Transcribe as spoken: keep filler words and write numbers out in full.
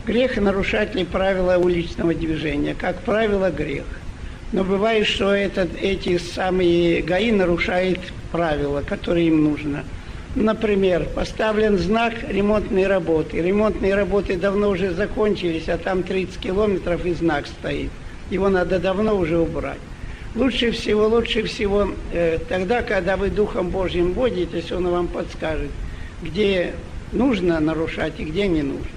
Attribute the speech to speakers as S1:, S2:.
S1: Грех нарушать ли правила уличного движения? Как правило, грех. Но бывает, что этот, эти самые ГАИ нарушают правила, которые им нужно. Например, поставлен знак ремонтные работы. Ремонтные работы давно уже закончились, а там тридцать километров и знак стоит. Его надо давно уже убрать. Лучше всего, лучше всего э, тогда, когда вы Духом Божьим водитесь, Он вам подскажет, где нужно нарушать и где не нужно.